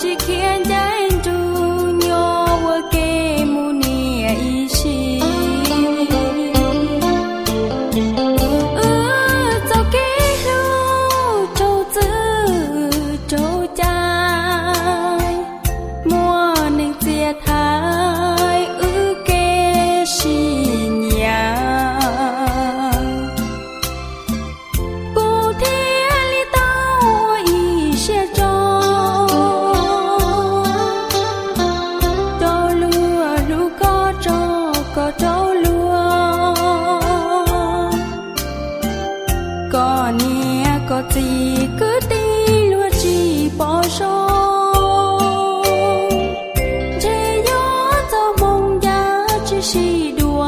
chỉ khiến trái trù nhỏ vừa kê mu nia ý chi cho kê lu châu tư châu trái mua nên chia thái kê xì nhà cô thiên li tao ý xe cho lúa ru có trâu lúa có nia có gì cứ đi lúa chỉ bỏ số chỉ đùa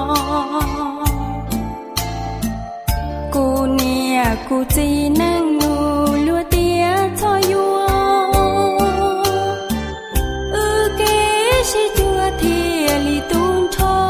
cô nia cô chỉ năng ngủ lúa tía cho vua kế chỉ chua thì li tung cho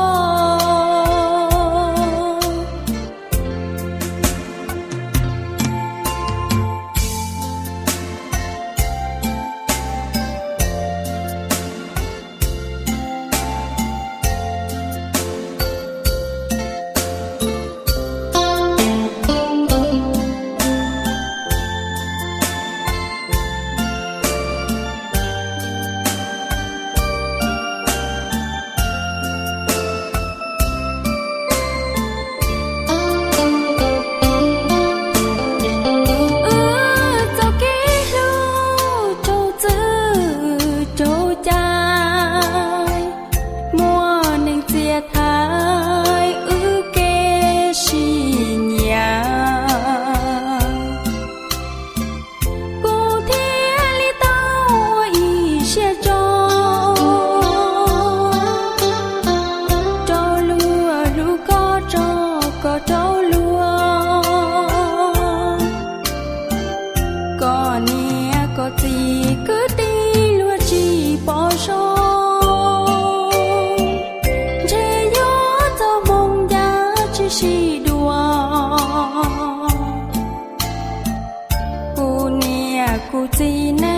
thái kê xì nhà cô thiên li tao ý xe cho lúa ru có trâu lúa có nia có gì cứ đi lúa chỉ bỏ số chỉ đùa cô nia cô chỉ